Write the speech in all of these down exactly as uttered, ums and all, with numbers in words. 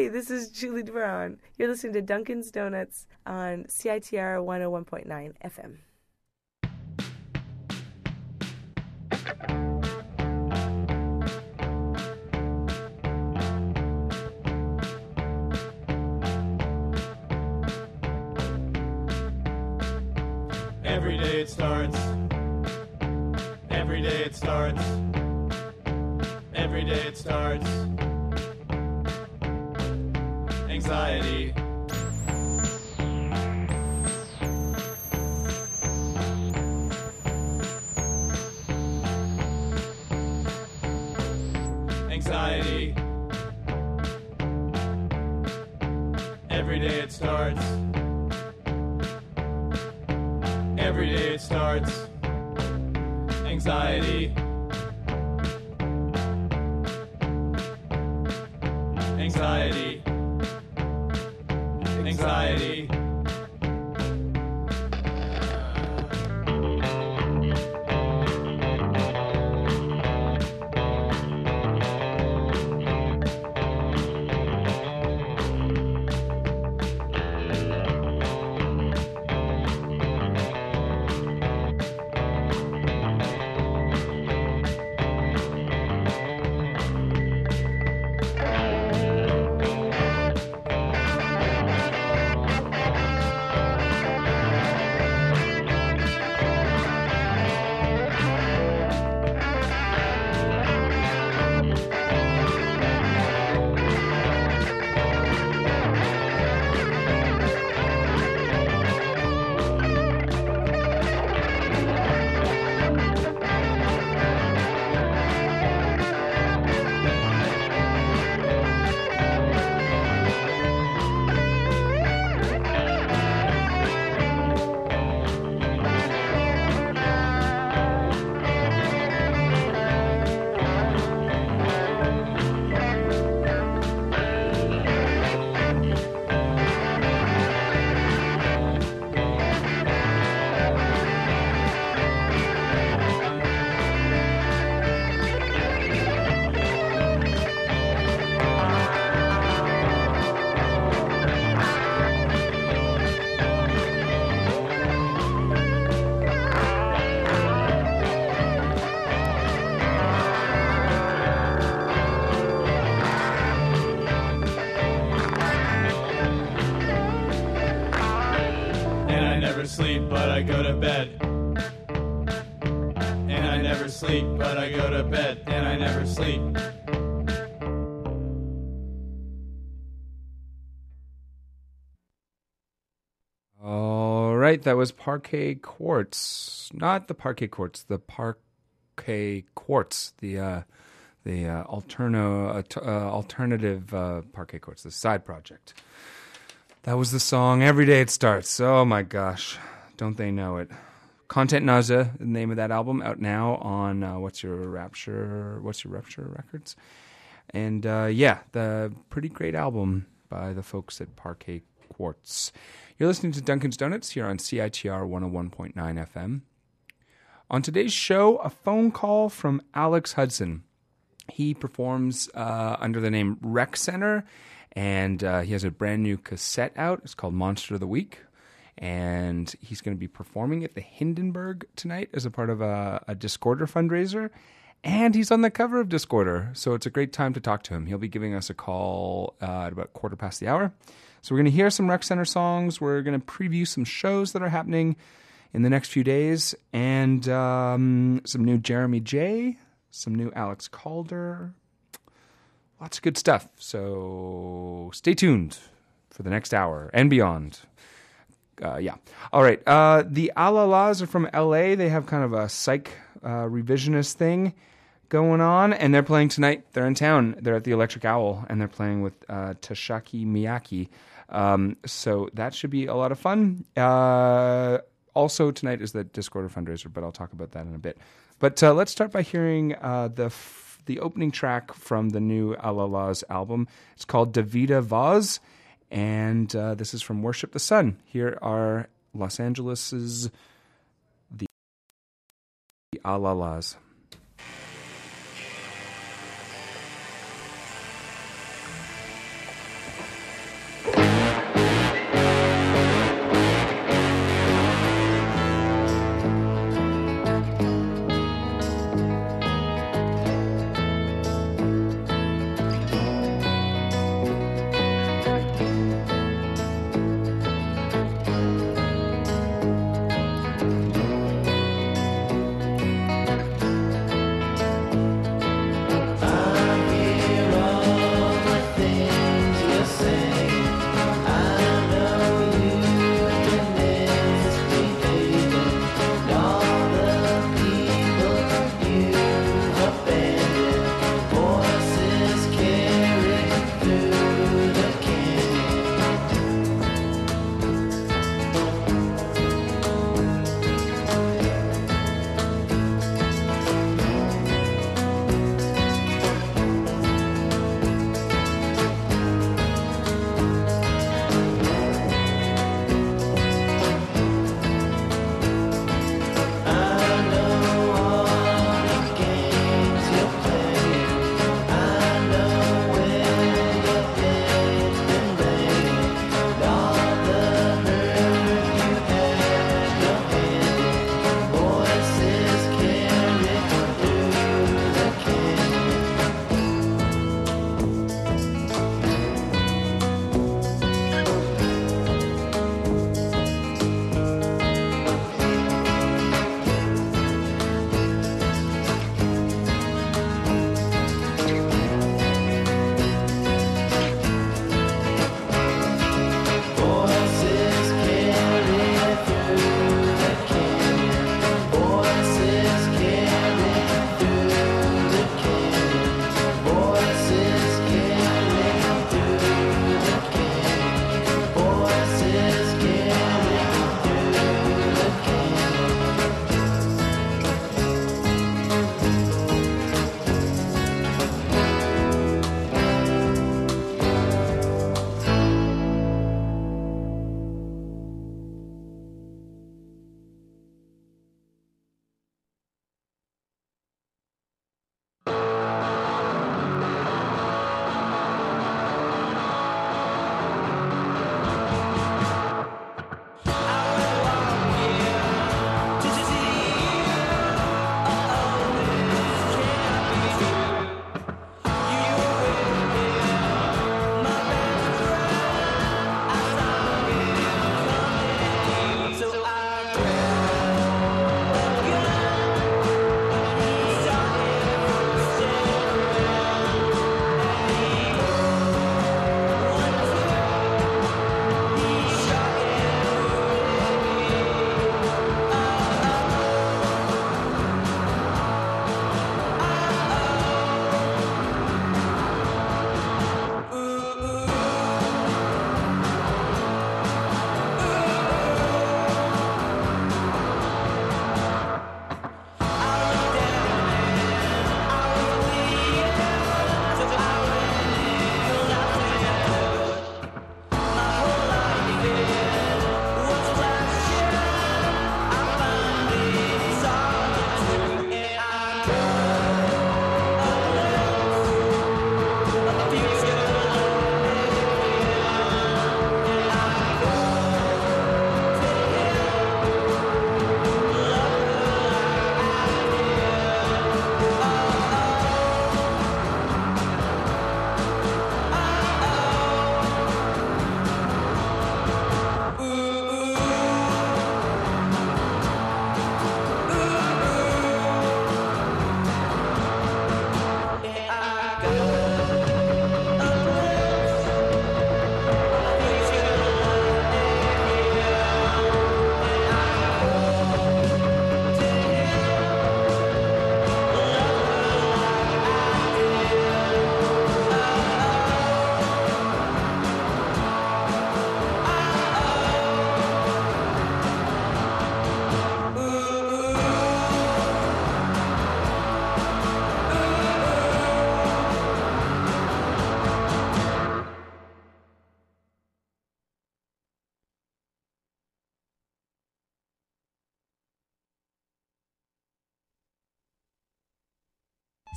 Hey, this is Julie Brown. You're listening to Dunkin's Donuts on C I T R one oh one point nine F M. Every day it starts. Every day it starts. Every day it starts. Anxiety. Anxiety. Every day it starts. Every day it starts. Anxiety. Anxiety. Anxiety. Sleep, but I go to bed. And I never sleep, but I go to bed. And I never sleep. All right, that was Parquet Quartz. Not the Parquet Quartz, the Parquet Quartz, the uh, the uh, alterno, uh, uh, alternative uh, Parquet Quartz, the side project. That was the song Every Day It Starts. Oh my gosh, don't they know it? Content Nausea, the name of that album, out now on uh, What's Your Rapture, What's Your Rapture Records. And uh, yeah, the pretty great album by the folks at Parquet Quartz. You're listening to Dunkin's Donuts here on C I T R one oh one point nine F M. On today's show, a phone call from Alex Hudson. He performs uh, under the name Rec Center, and uh, he has a brand new cassette out. It's called Monster of the Week. And he's going to be performing at the Hindenburg tonight as a part of a, a Discorder fundraiser. And he's on the cover of Discorder. So it's a great time to talk to him. He'll be giving us a call uh, at about quarter past the hour. So we're going to hear some Rec Center songs. We're going to preview some shows that are happening in the next few days. And um, some new Jeremy J, some new Alex Calder. Lots of good stuff. So stay tuned for the next hour and beyond. Uh, yeah. All right. Uh, the Alalas are from L A. They have kind of a psych uh, revisionist thing going on, and they're playing tonight. They're in town. They're at the Electric Owl, and they're playing with uh, Tashaki Miyaki. Um, so that should be a lot of fun. Uh, also, tonight is the Discorder fundraiser, but I'll talk about that in a bit. But uh, let's start by hearing uh, the f- the opening track from the new Alalas album. It's called Davida Vaz, and uh, this is from Worship the Sun. Here are Los Angeles's the Alalas.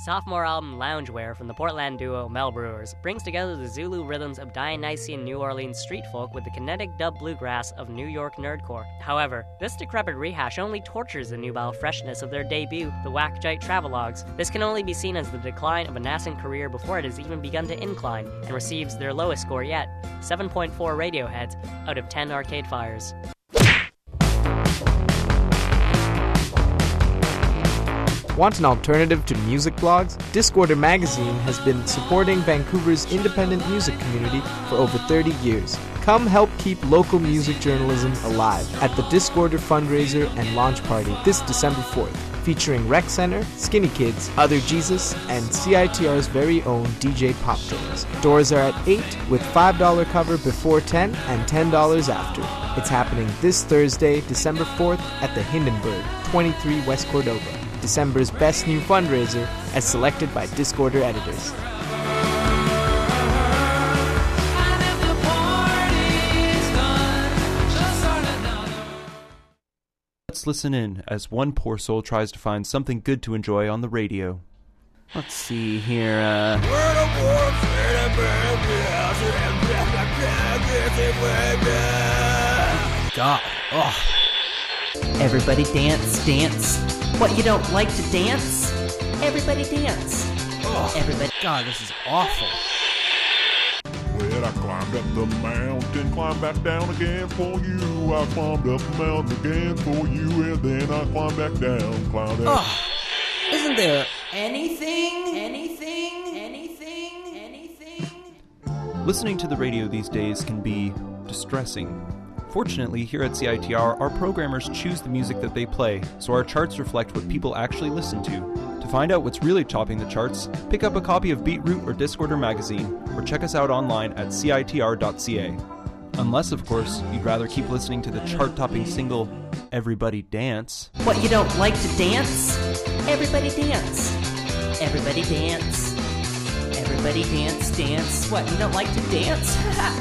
sophomore album Loungewear from the Portland duo Mel Brewers brings together the Zulu rhythms of Dionysian New Orleans street folk with the kinetic dub bluegrass of New York nerdcore. However, this decrepit rehash only tortures the nubile freshness of their debut, the Whackjite Travelogues. This can only be seen as the decline of a nascent career before it has even begun to incline, and receives their lowest score yet, seven point four Radioheads out of ten Arcade Fires. Want an alternative to music blogs? Discorder Magazine has been supporting Vancouver's independent music community for over thirty years. Come help keep local music journalism alive at the Discorder fundraiser and launch party this December fourth, featuring Rec Center, Skinny Kids, Other Jesus, and C I T R's very own D J Pop Doors. Doors are at eight with five dollars cover before ten and ten dollars after. It's happening this Thursday, December fourth at the Hindenburg, twenty-three West Cordova. December's best new fundraiser as selected by Discorder editors. Let's listen in as one poor soul tries to find something good to enjoy on the radio. Let's see here, uh... God, oh. Everybody dance, dance. What, you don't like to dance? Everybody dance. Oh. Everybody... God, this is awful. Well, I climbed up the mountain, climbed back down again for you. I climbed up the mountain again for you, and then I climbed back down, climbed up... Oh. Isn't there anything, anything, anything, anything? Listening to the radio these days can be distressing. Fortunately, here at C I T R, our programmers choose the music that they play, so our charts reflect what people actually listen to. To find out what's really topping the charts, pick up a copy of Beatroot or Discorder magazine, or check us out online at C I T R dot C A. Unless, of course, you'd rather keep listening to the chart-topping single, Everybody Dance. What, you don't like to dance? Everybody dance. Everybody dance. Everybody dance, dance. What, you don't like to dance?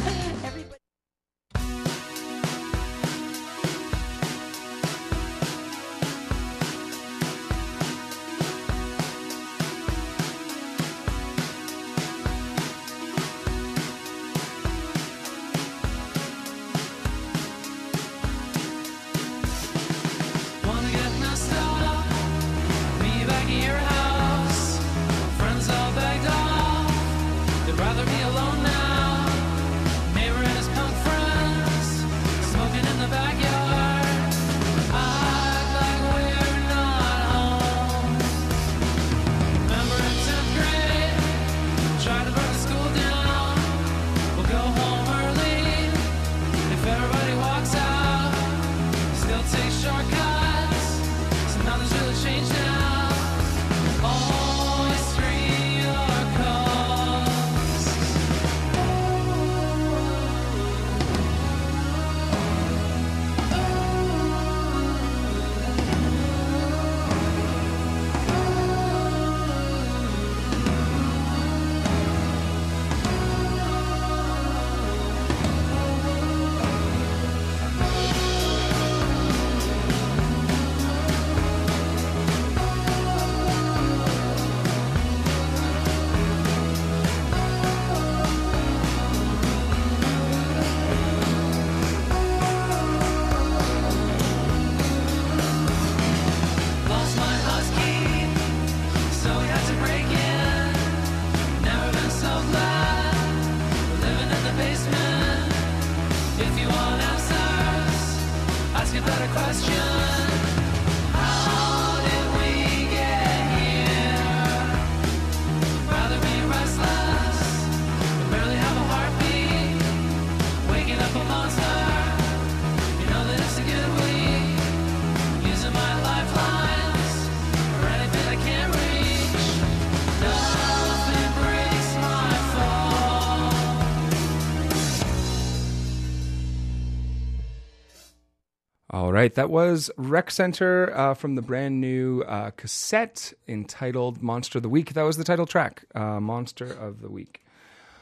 All right, that was Rec Center uh, from the brand new uh, cassette entitled Monster of the Week. That was the title track, uh, Monster of the Week.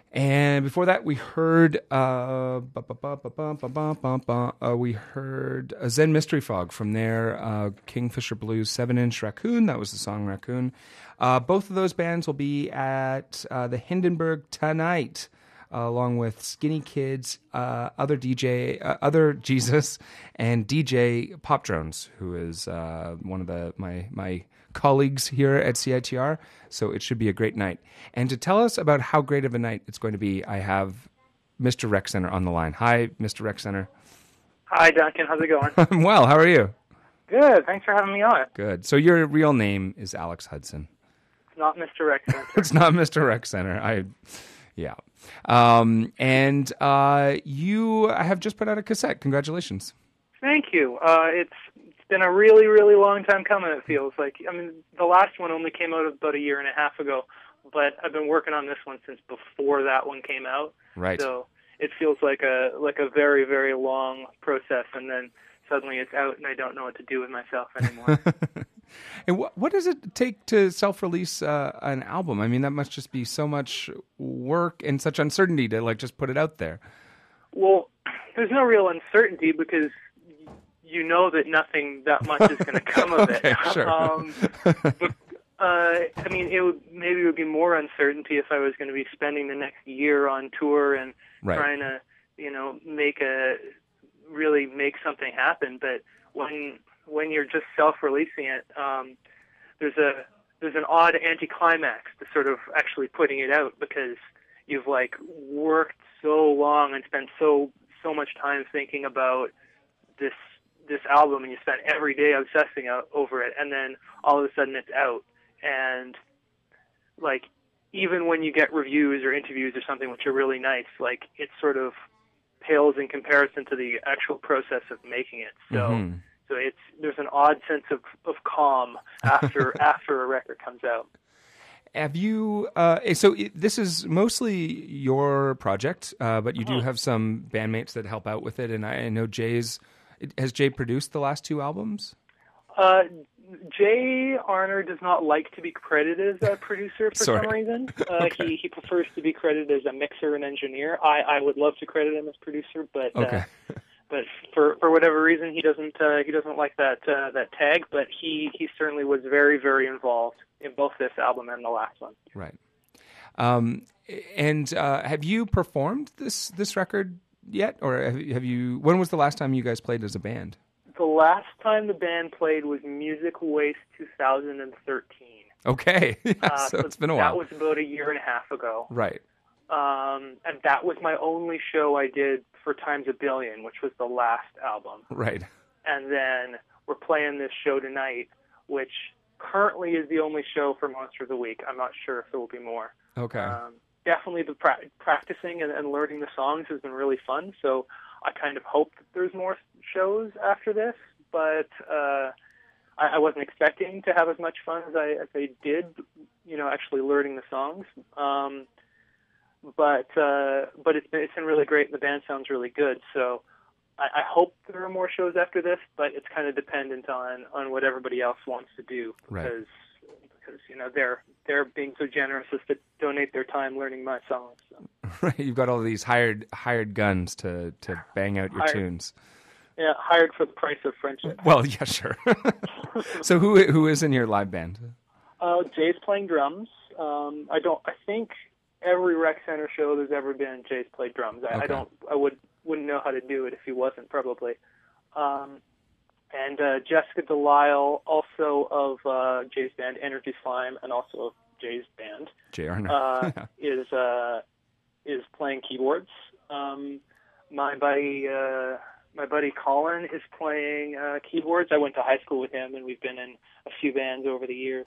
And before that, we heard uh, ba- ba- ba- ba- ba- ba- ba- ba- ba- uh, we heard a Zen Mystery Fog from their uh, Kingfisher Blues seven-inch Raccoon. That was the song Raccoon. Uh, both of those bands will be at uh, the Hindenburg tonight, uh, along with Skinny Kids, uh, other D J, uh, other Jesus, and D J Pop Drones, who is uh, one of the my my colleagues here at C I T R. So it should be a great night. And to tell us about how great of a night it's going to be, I have Mister Rec Center on the line. Hi, Mister Rec Center. Hi, Duncan. How's it going? I'm well. How are you? Good. Thanks for having me on. Good. So your real name is Alex Hudson. It's not Mister Rec Center. It's not Mister Rec Center. I, yeah. Um, and uh, you have just put out a cassette. Congratulations. Thank you. Uh, it's it's been a really, really long time coming, it feels like. I mean, the last one only came out about a year and a half ago, but I've been working on this one since before that one came out. Right. So it feels like a like a very, very long process, and then suddenly it's out, and I don't know what to do with myself anymore. And what what does it take to self-release uh, an album? I mean, that must just be so much work and such uncertainty to like just put it out there. Well, there's no real uncertainty because you know that nothing that much is going to come of it. Okay, sure. Um, but, uh, I mean, it would maybe it would be more uncertainty if I was going to be spending the next year on tour and Right. trying to, you know, make a really make something happen. But when when you're just self-releasing it, um, there's a there's an odd anticlimax to sort of actually putting it out because you've like worked so long and spent so so much time thinking about this this album, and you spent every day obsessing out over it, and then all of a sudden it's out, and like even when you get reviews or interviews or something which are really nice, like it sort of pales in comparison to the actual process of making it. So Mm-hmm. so it's there's an odd sense of, of calm after after a record comes out. Have you? Uh, so it, this is mostly your project, uh, but you do have some bandmates that help out with it, and I, I know Jay's. Has Jay produced the last two albums? Uh, Jay Arner does not like to be credited as a producer for Sorry. some reason. Uh, Okay. He he prefers to be credited as a mixer and engineer. I, I would love to credit him as producer, but Okay. uh, but for for whatever reason he doesn't uh, he doesn't like that uh, that tag. But he he certainly was very very involved in both this album and the last one. Right. Um, and uh, have you performed this this record yet, or have, have you? When was the last time you guys played as a band? The last time the band played was Music Waste two thousand thirteen. Okay, yeah, Uh, so it's been a That while. was about a year and a half ago. Right. Um, and that was my only show I did for Times a Billion, which was the last album. Right. And then we're playing this show tonight, which currently is the only show for Monster of the Week. I'm not sure if there will be more. Okay. Um, definitely the pra- practicing and, and learning the songs has been really fun, so I kind of hope that there's more shows after this, but uh, I, I wasn't expecting to have as much fun as I, as I did, you know, actually learning the songs. Um, but uh, but it's been, it's been really great, and the band sounds really good, so I, I hope there are more shows after this, but it's kind of dependent on, on what everybody else wants to do, Right. because because you know they're they're being so generous as to donate their time learning my songs. So. Right. You've got all these hired hired guns to, to bang out your Hired. tunes. Yeah, hired for the price of friendship. Well, yeah, sure. So who who is in your live band? Uh, Jay's playing drums. Um, I don't. I think every Rec Center show there's ever been, Jay's played drums. I, Okay. I don't. I would wouldn't know how to do it if he wasn't probably. Um, and uh, Jessica Delisle, also of uh, Jay's band Energy Slime, and also of Jay's band, Jay Arner. uh, Yeah. is uh, is playing keyboards. Um, my buddy. Uh, My buddy Colin is playing uh, keyboards. I went to high school with him, and we've been in a few bands over the years.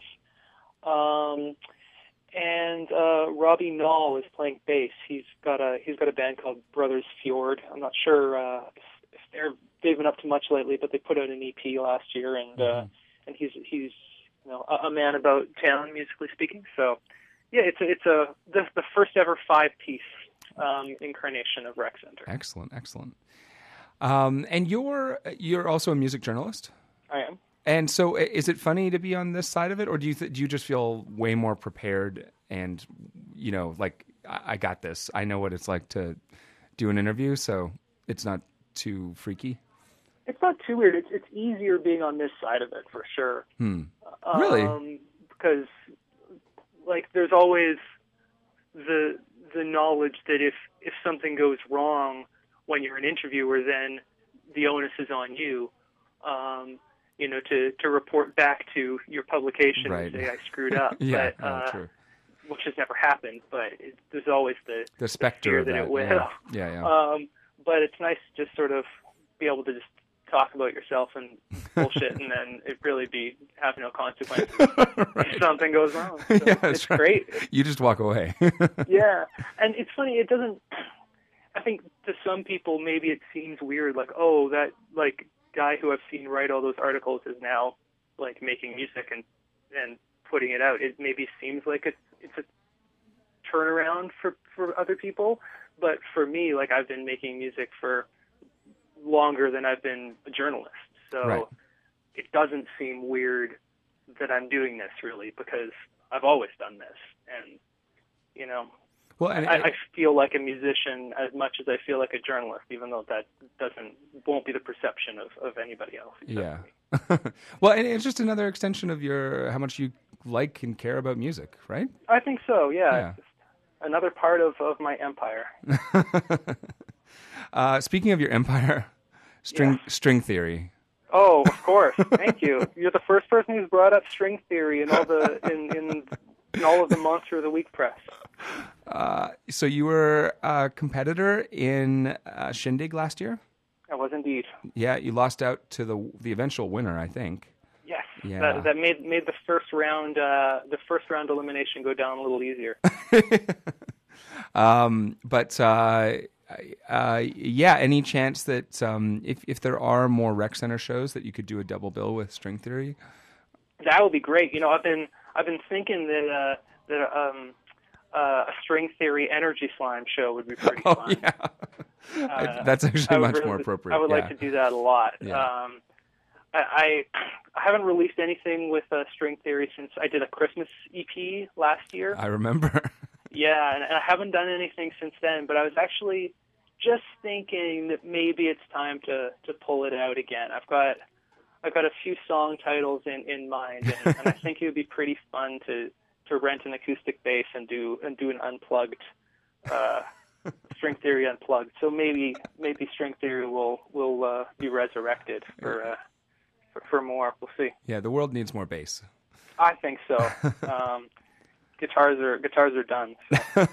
Um, and uh, Robbie Knoll is playing bass. He's got a he's got a band called Brothers Fjord. I'm not sure uh, if, if they're they've been up to much lately, but they put out an E P last year, and uh, and he's he's you know a, a man about town, musically speaking. So yeah, it's a, it's a the, the first ever five piece um, incarnation of Rec Center. Excellent, excellent. Um, and you're you're also a music journalist, I am. and so i- is it funny to be on this side of it, or do you th- do you just feel way more prepared and you know like I, I got this. I know what it's like to do an interview, so it's not too freaky. It's not too weird. It's it's easier being on this side of it for sure. Hmm. Really? Um, because like there's always the the knowledge that if if something goes wrong when you're an interviewer, then the onus is on you. Um, you know, to, to report back to your publication Right. and say I screwed up. Yeah, but, oh, uh, true. which has never happened. But it, there's always the The specter fear of that that. it will. Yeah, yeah. yeah. Um, but it's nice to just sort of be able to just talk about yourself and bullshit, and then it really be have no consequences if something goes wrong. So yeah, that's it's right. great. You just walk away. Yeah, and it's funny. It doesn't. I think to some people maybe it seems weird, like, oh, that like guy who I've seen write all those articles is now like making music and and putting it out. It maybe seems like it's it's a turnaround for for other people, but for me, like I've been making music for longer than I've been a journalist, so Right. it doesn't seem weird that I'm doing this really, because I've always done this, and you know, well, and I, it- I feel like a musician as much as I feel like a journalist, even though that doesn't won't be the perception of, of anybody else. except yeah. me. Well, and it's just another extension of your how much you like and care about music, right? I think so. Yeah, Yeah. It's just another part of, of my empire. uh, speaking of your empire, string string theory. Oh, of course. Thank you. You're the first person who's brought up string theory in all the in, in, in all of the Monster of the Week press. Uh, so you were a competitor in uh, Shindig last year. I was indeed. Yeah, you lost out to the the eventual winner, I think. Yes. Yeah. That, that made made the first round uh, the first round elimination go down a little easier. um, but uh, uh, yeah, any chance that um, if if there are more Rec Center shows that you could do a double bill with String Theory? That would be great. You know, I've been I've been thinking that uh, that um, uh, a String Theory Energy Slime show would be pretty Oh fun. yeah, Uh, that's actually I would much really- more appropriate. I would yeah. like to do that a lot. Yeah. Um, I, I I haven't released anything with uh, String Theory since I did a Christmas E P last year. I remember. Yeah, and, and I haven't done anything since then. But I was actually just thinking that maybe it's time to, to pull it out again. I've got I've got a few song titles in, in mind, and, and I think it would be pretty fun to, to rent an acoustic bass and do and do an unplugged. Uh, String Theory Unplugged. So maybe maybe String Theory will will uh, be resurrected for, uh, for for more. We'll see. Yeah, the world needs more bass. I think so. Um, guitars are guitars are done. So.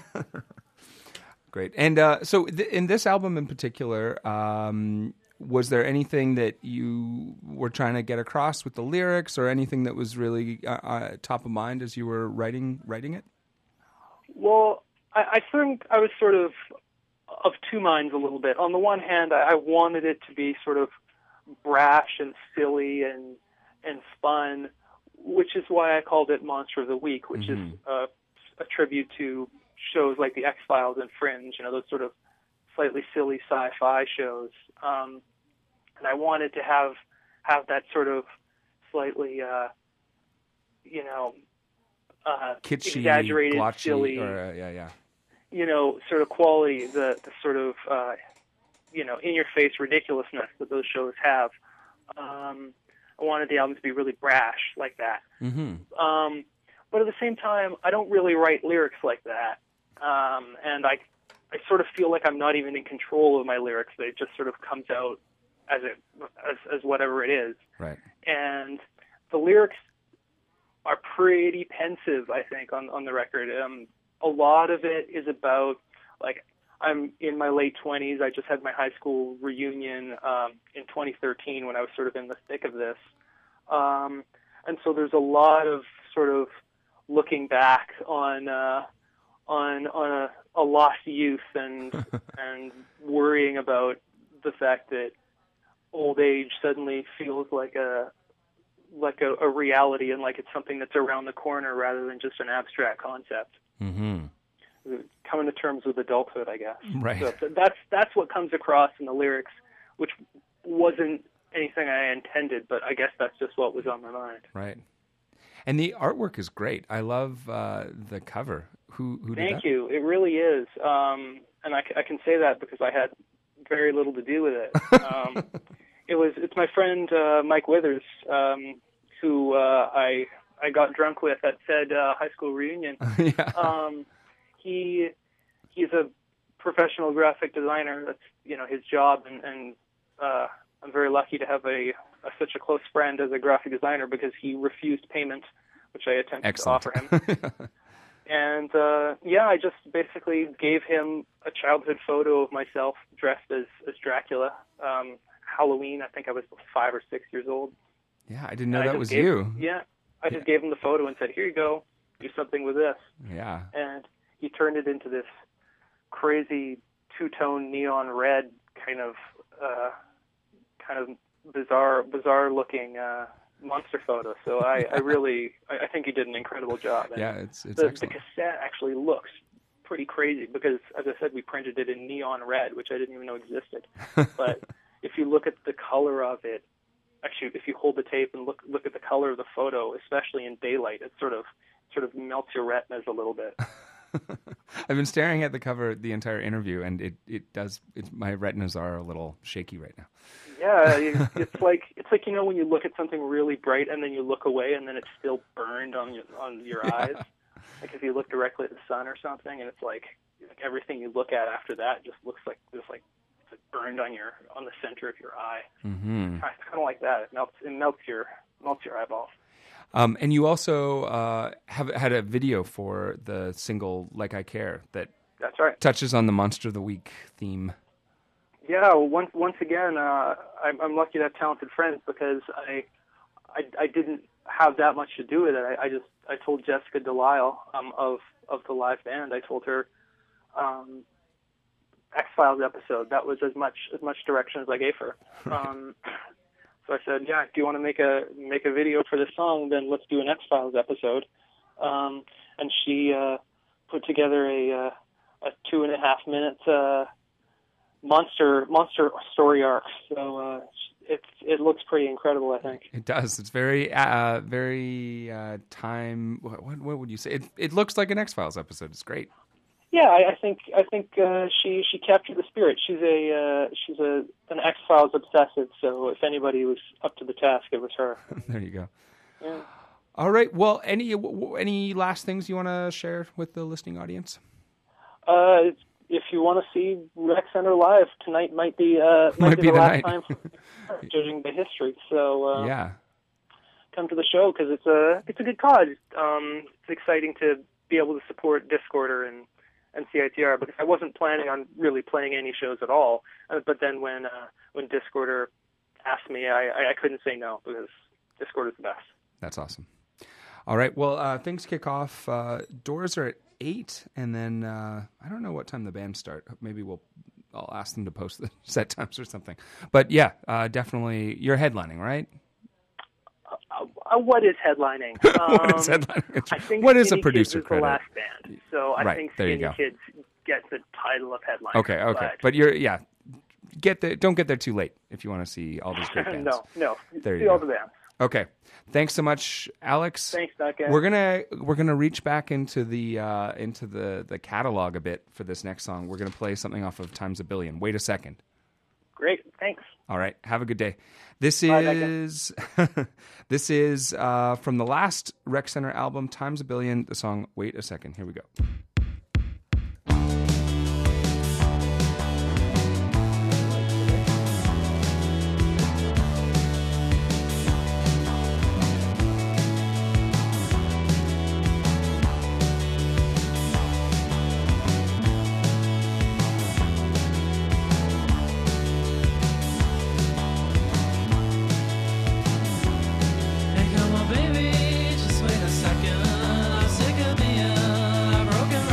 Great. And uh, so th- in this album in particular, um, was there anything that you were trying to get across with the lyrics, or anything that was really uh, uh, top of mind as you were writing writing it? Well, I, I think I was sort of of two minds a little bit. On the one hand, I, I wanted it to be sort of brash and silly and and fun, which is why I called it Monster of the Week, which Mhm. is uh, a tribute to shows like the X-Files and Fringe, you know, those sort of slightly silly sci-fi shows. Um, and I wanted to have have that sort of slightly, uh, you know, uh, Kitschy, exaggerated, glotchy, silly, or, uh, yeah, yeah. you know, sort of quality, the, the sort of, uh, you know, in-your-face ridiculousness that those shows have. Um, I wanted the album to be really brash like that. Mm-hmm. Um, but at the same time, I don't really write lyrics like that. Um, and I, I sort of feel like I'm not even in control of my lyrics. They just sort of comes out as it, as, as whatever it is. Right. And the lyrics are pretty pensive, I think, on, on the record. Um, a lot of it is about, like, I'm in my late twenties. I just had my high school reunion um, in twenty thirteen when I was sort of in the thick of this. Um, and so there's a lot of sort of looking back on uh, on on a, a lost youth and and worrying about the fact that old age suddenly feels like a like a, a reality and like it's something that's around the corner rather than just an abstract concept. Mm-hmm. Coming to terms with adulthood, I guess. Right. So th- that's that's what comes across in the lyrics, which wasn't anything I intended, but I guess that's just what was on my mind. Right. And the artwork is great. I love uh, the cover. who who did Thank that? you. It really is, um, and I, c- I can say that because I had very little to do with it. Um, it was it's my friend uh, Mike Withers, um, who uh, I I got drunk with at said uh, high school reunion. yeah. Um, he he's a professional graphic designer. That's you know his job, and, and uh, I'm very lucky to have a, a such a close friend as a graphic designer because he refused payment, which I attempted Excellent. to offer him. And uh, yeah, I just basically gave him a childhood photo of myself dressed as as Dracula. Um, Halloween, I think I was five or six years old. Yeah, I didn't know And I that just was gave- you. Yeah, I just gave him the photo and said, "Here you go, do something with this." Yeah. And he turned it into this crazy two-tone neon red kind of uh, kind of bizarre bizarre looking uh, monster photo. So I, I really I, I think he did an incredible job. And Yeah, it's it's the, the excellent. cassette actually looks pretty crazy because, as I said, we printed it in neon red, which I didn't even know existed. But if you look at the color of it, actually, if you hold the tape and look look at the color of the photo, especially in daylight, it sort of sort of melts your retinas a little bit. I've been staring at the cover the entire interview, and it, it does. It's, my retinas are a little shaky right now. Yeah, it- it's like it's like you know when you look at something really bright and then you look away and then it's still burned on your on your Yeah. eyes. Like if you look directly at the sun or something, and it's like, like everything you look at after that just looks like just like it's like burned on your on the center of your eye. Mm-hmm. It's kind of like that. It melts it melts your melts your eyeballs. Um, and you also uh, have had a video for the single "Like I Care" that That's right. touches on the Monster of the Week theme. Yeah, well, once once again, uh, I'm, I'm lucky to have talented friends because I, I, I didn't have that much to do with it. I, I just I told Jessica Delisle um, of of the live band. I told her um, X-Files episode. That was as much as much direction as I gave her. Um, so I said, yeah, do you want to make a make a video for this song? Then let's do an X-Files episode. Um, and she uh, put together a uh, a two and a half minute. Uh, monster monster story arc, so uh, it it looks pretty incredible. I think It does. It's very, uh, very uh, time. What, what, what would you say? It, it looks like an X-Files episode. It's great. Yeah, I, I think I think uh, she she captured the spirit. She's a uh, she's a an X-Files obsessive. So if anybody was up to the task, it was her. There you go. Yeah. All right. Well, any any last things you want to share with the listening audience? Uh, if you want to see Rec Center live tonight, might be uh, might, Might be, be the, the last night. time, for, judging the history. So uh, Yeah. come to the show because it's a it's a good cause. Um, it's exciting to be able to support Discorder and, and C I T R because I wasn't planning on really playing any shows at all. Uh, but then when uh, when Discorder asked me, I, I, I couldn't say no because Discorder's the best. That's awesome. All right. Well, uh, things kick off. Uh, doors are at eight, and then uh, I don't know what time the band start. Maybe we'll I'll ask them to post the set times or something. But yeah, uh, definitely you're headlining, right? Uh, uh, what is headlining? What is Um, headlining? I think What is a Skinny producer Kids is credit? the last band, so I Right, think there you Skinny go. Kids gets the title of headliner. Okay, okay. But, you're yeah. Get there. Don't get there too late if you want to see all these great bands. no, no. There you See all go. the bands. Okay. Thanks so much, Alex. Thanks, Duncan. We're gonna we're gonna reach back into the uh, into the, the catalog a bit for this next song. We're gonna play something off of Times a Billion. Wait a second. Great, thanks. All right. Have a good day. This Bye, is this is uh, from the last Rec Center album, Times a Billion. The song "Wait a Second." Here we go. Hey, come on, baby, just wait a second. I'm sick of being a broken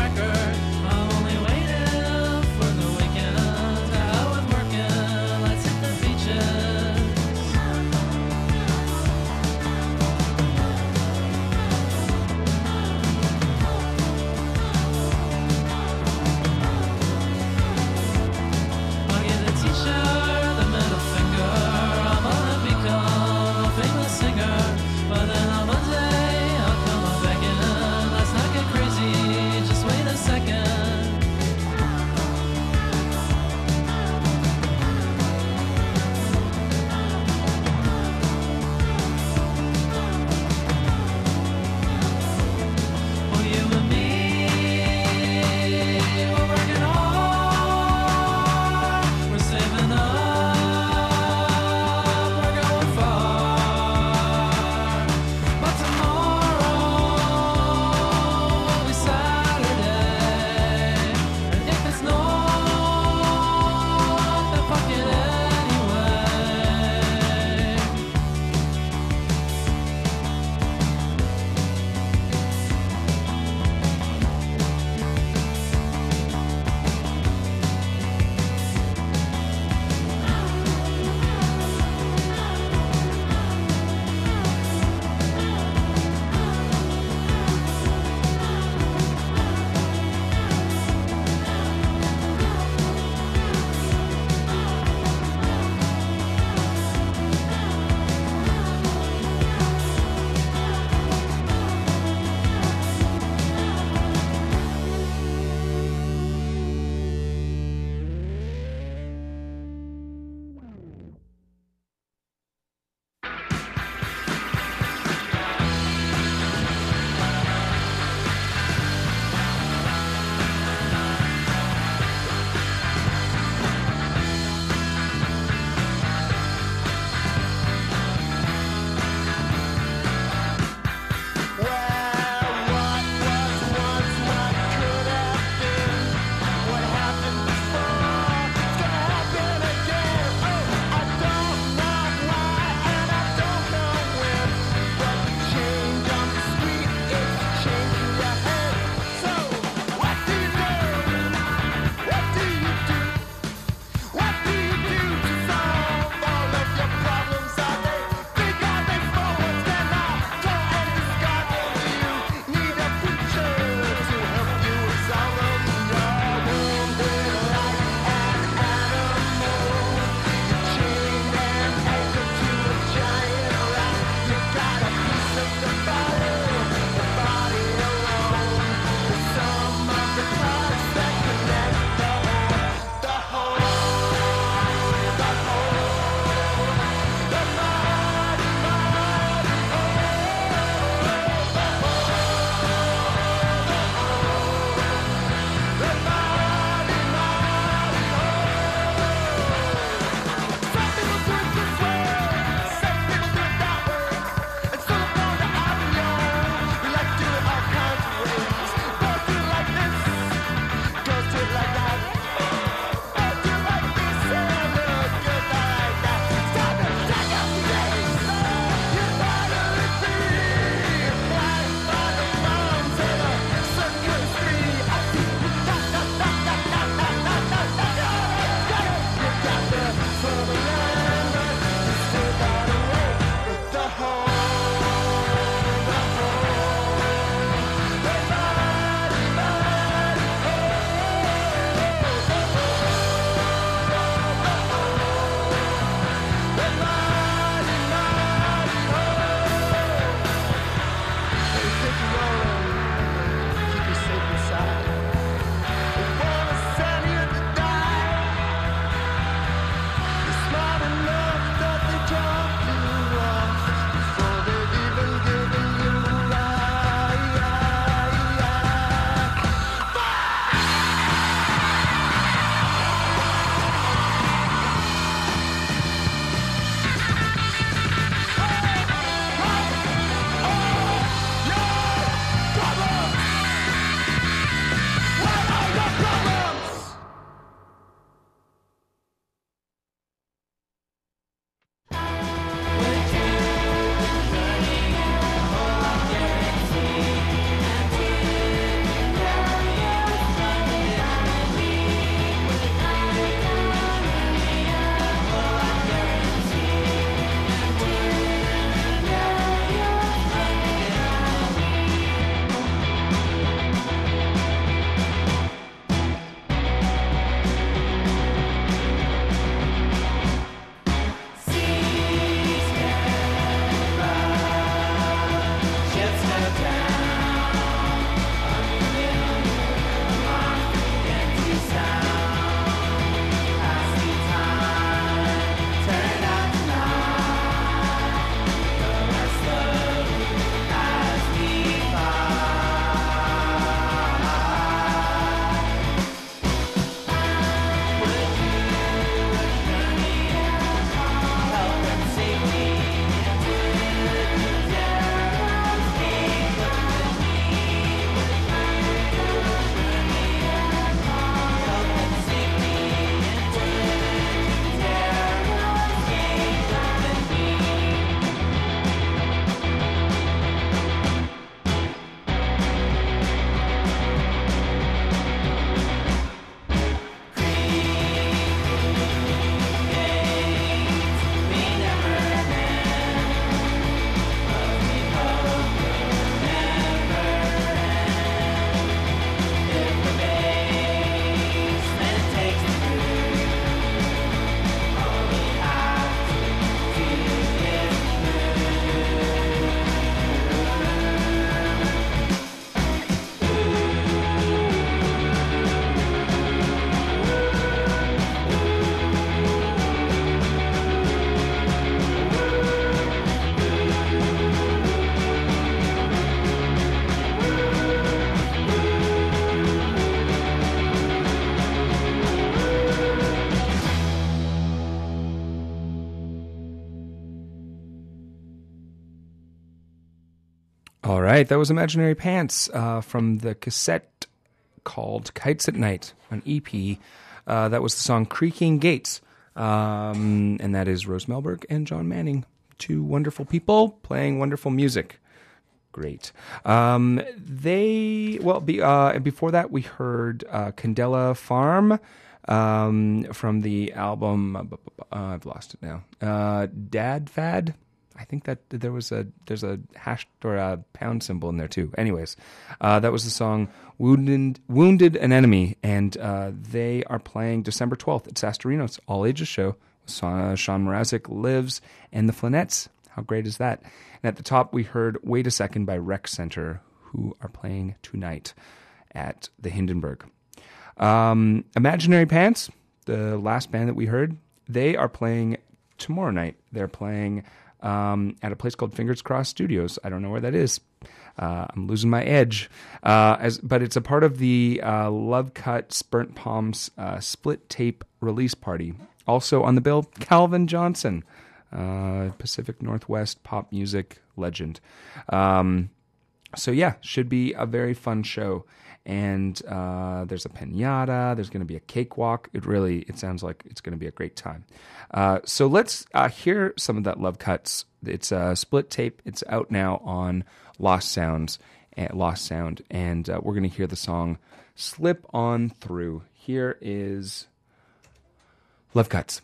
All right, that was Imaginary Pants uh, from the cassette called Kites at Night, an E P. Uh, that was the song Creaking Gates, um, and that is Rose Melberg and John Manning, two wonderful people playing wonderful music. Great. Um, they, well, be, uh, before that we heard uh, Candela Farm um, from the album, uh, I've lost it now, uh, Dad Fad. I think that there was a there's a hash or a pound symbol in there too. Anyways, uh, that was the song "Wounded Wounded an Enemy," and uh, they are playing December twelfth at Sastorinos All Ages Show. Uh, Sean Mrazek lives and the Flanettes. How great is that? And at the top, we heard "Wait a Second" by Rec Center, who are playing tonight at the Hindenburg. Um, Imaginary Pants, the last band that we heard, they are playing tomorrow night. They're playing. Um, at a place called Fingers Crossed Studios. I don't know where that is. Uh, I'm losing my edge. Uh, as, but it's a part of the uh, Love Cut Burnt Palms uh, split tape release party. Also on the bill, Calvin Johnson, uh, Pacific Northwest pop music legend. Um, so yeah, should be a very fun show. And uh, there's a piñata. There's going to be a cakewalk. It really, it sounds like it's going to be a great time. Uh, so let's uh, hear some of that Love Cuts. It's a split tape. It's out now on Lost Sounds, uh, Lost Sound, and uh, we're going to hear the song "Slip On Through." Here is Love Cuts.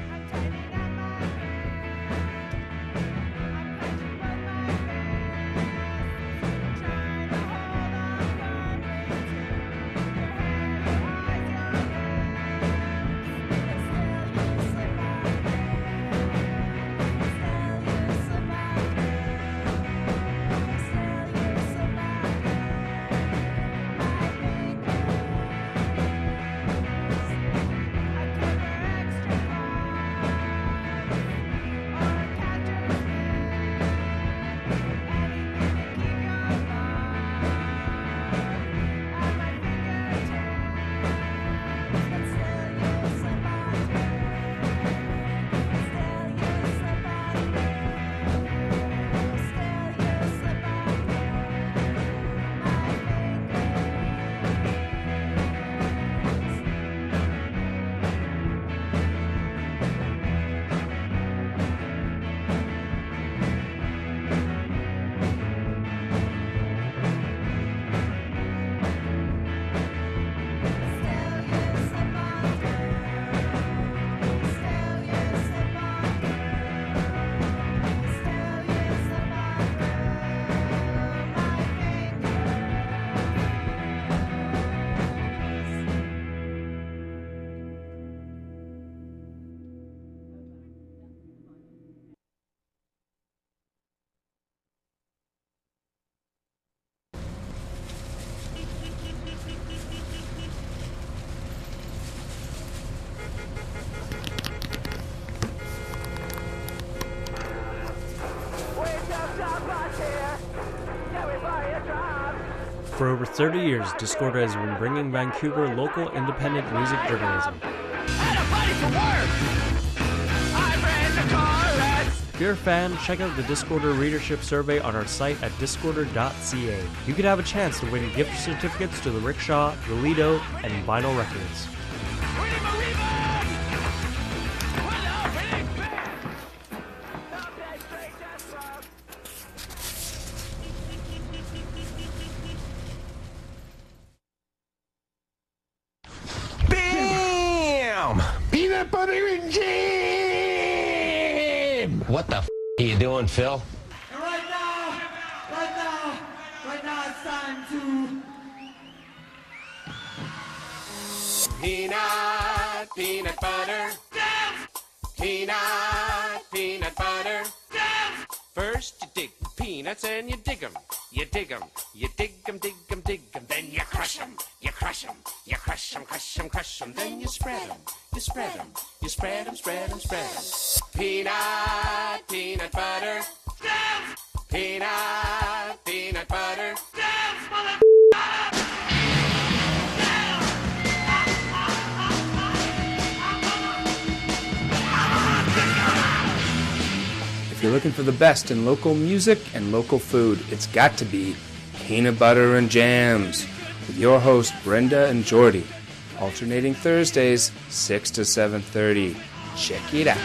For over thirty years, Discorder has been bringing Vancouver local independent music journalism. If you're a fan, check out the Discorder readership survey on our site at discorder dot c a. You could have a chance to win gift certificates to the Rickshaw, the Lido, and Vinyl Records. Peanut butter and jam! What the f*** are you doing, Phil? And right now, right now, right now it's time to... Peanut, peanut butter. Dance! Peanut, peanut butter. Dance! First you dig peanuts and you dig 'em. You dig 'em, you dig 'em, dig 'em, dig 'em. Then you crush 'em, you crush 'em, you crush 'em, crush 'em, crush 'em. Then you spread 'em, you spread 'em, you spread 'em, spread 'em, spread 'em. Peanut, peanut butter. Dance! Peanut, peanut butter. Dance, mother. If you're looking for the best in local music and local food, it's got to be Peanut Butter and Jams with your host Brenda and Jordy, alternating Thursdays six to seven thirty. Check it out.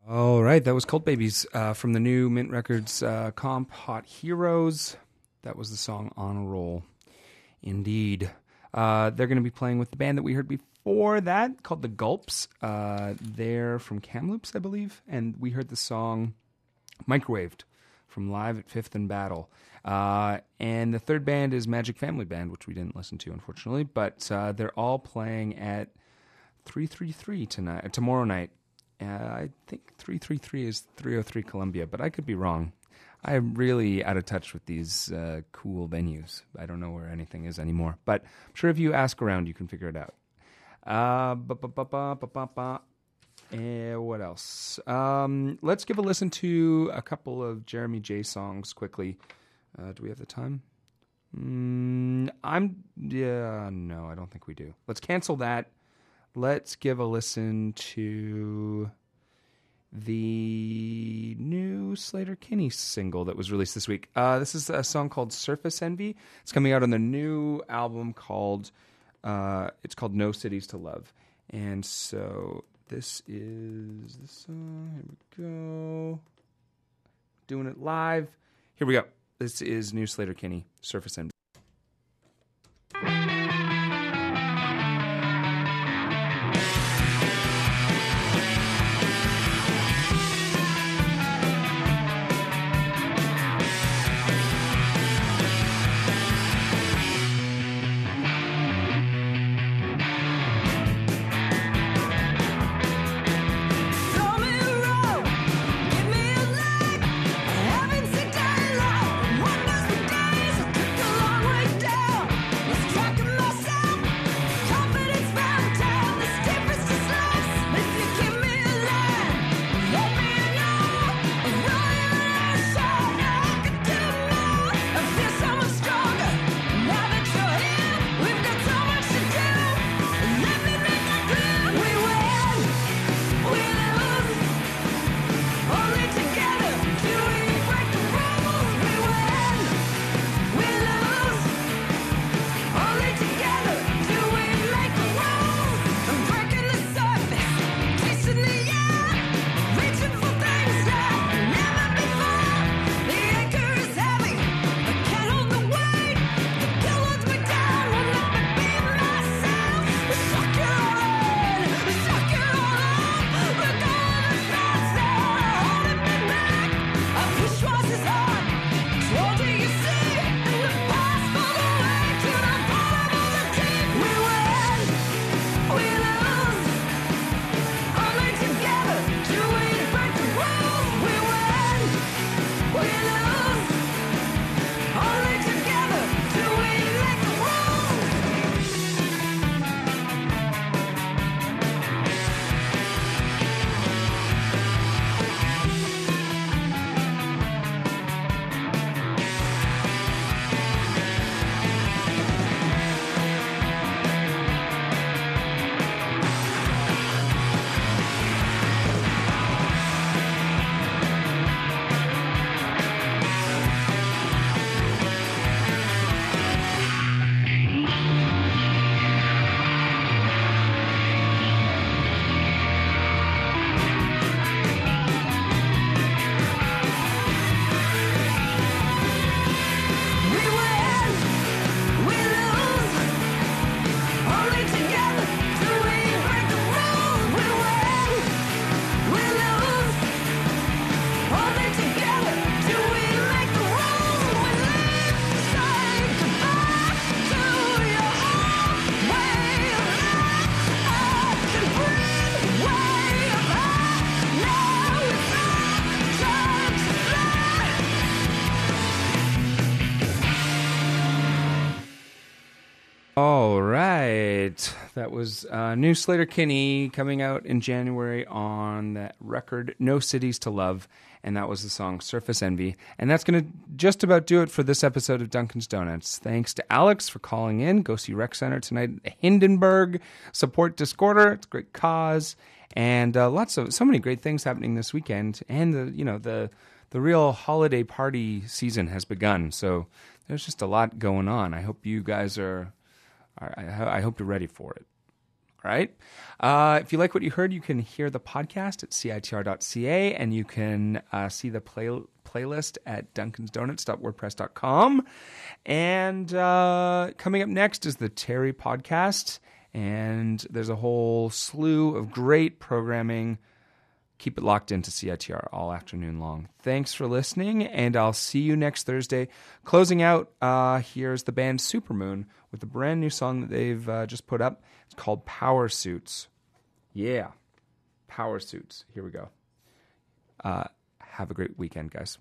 All right, that was Cult Babies uh, from the new Mint Records uh, comp, Hot Heroes. That was the song On a Roll. Indeed. Uh, they're going to be playing with the band that we heard before that, called The Gulps. Uh, they're from Kamloops, I believe, and we heard the song Microwaved from Live at Fifth and Battle. Uh, and the third band is Magic Family Band, which we didn't listen to, unfortunately, but uh, they're all playing at three thirty-three tonight, tomorrow night. Uh, I think three thirty-three is three oh three Columbia, but I could be wrong. I'm really out of touch with these uh, cool venues. I don't know where anything is anymore. But I'm sure if you ask around, you can figure it out. Uh, ba ba ba ba ba ba ba. Eh, what else? Um, let's give a listen to a couple of Jeremy J songs quickly. Uh, do we have the time? Mm, I'm yeah. No, I don't think we do. Let's cancel that. Let's give a listen to the new Slater-Kinney single that was released this week. Uh, this is a song called Surface Envy. It's coming out on the new album called, uh, it's called No Cities to Love. And so this is the song. Here we go. Doing it live. Here we go. This is new Slater-Kinney, Surface Envy. All right. That was uh, new Slater-Kinney coming out in January on that record, No Cities to Love. And that was the song Surface Envy. And that's going to just about do it for this episode of Dunkin's Donuts. Thanks to Alex for calling in. Go see Rec Center tonight at Hindenburg. Support Discorder. It's a great cause. And uh, lots of, so many great things happening this weekend. And, the you know, the the real holiday party season has begun. So there's just a lot going on. I hope you guys are... I, I hope you're ready for it. All right. Uh, if you like what you heard, you can hear the podcast at C I T R dot C A, and you can uh, see the play, playlist at duncans donuts dot wordpress dot com. And uh, coming up next is the Terry podcast, and there's a whole slew of great programming. Keep it locked into C I T R all afternoon long. Thanks for listening, and I'll see you next Thursday. Closing out, uh, here's the band Supermoon with a brand new song that they've uh, just put up. It's called Power Suits. Yeah, Power Suits. Here we go. Uh, have a great weekend, guys.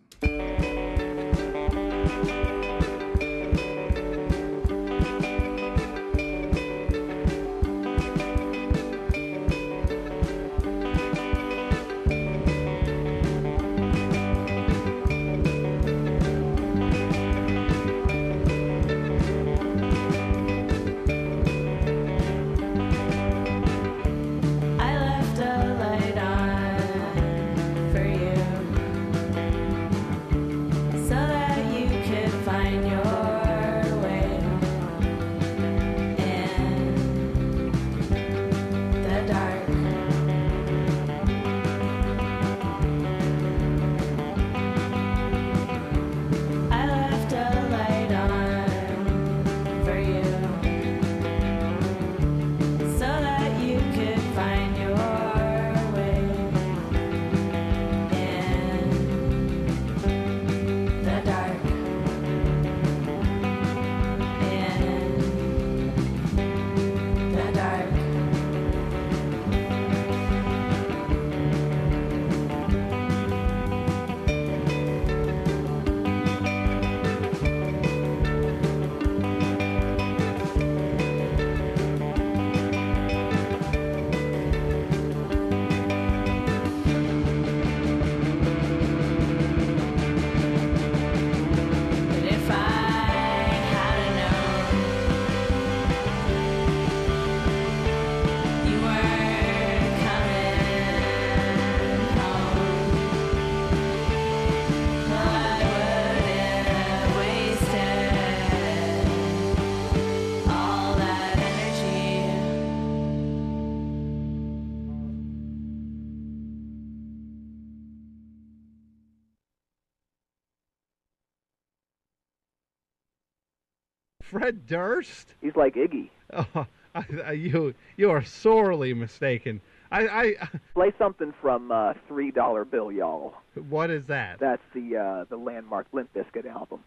Fred Durst? He's like Iggy. Oh, I, I, you you are sorely mistaken. I, I play something from uh, Three Dollar Bill, y'all. What is that? That's the uh, the landmark Limp Bizkit album.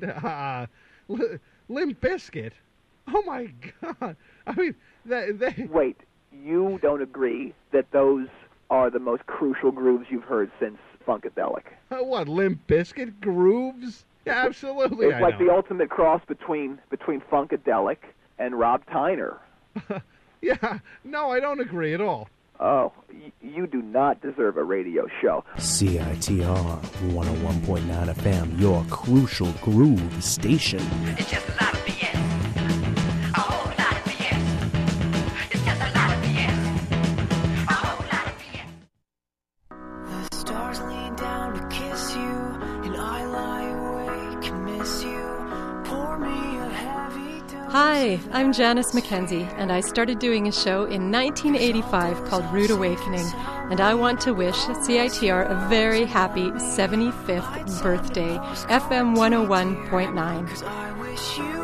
uh, L- Limp Bizkit? Oh my God! I mean, they, they... wait. You don't agree that those are the most crucial grooves you've heard since Funkadelic? Uh, what, Limp Bizkit grooves? Yeah, absolutely. It's I like know. the ultimate cross between between Funkadelic and Rob Tyner. Yeah, no, I don't agree at all. Oh, y- you do not deserve a radio show. C I T R one oh one point nine F M, your crucial groove station. It's just a lot of B S. A whole lot of B S. It's just a lot of B S. A whole lot of B S. The stars lean down to kiss you, and I lie awake and miss you. Pour me a heavy dose. Hi, I'm Janice McKenzie, and I started doing a show in nineteen eighty-five called Rude Awakening, and I want to wish C I T R a very happy seventy-fifth birthday, F M one oh one point nine. I wish you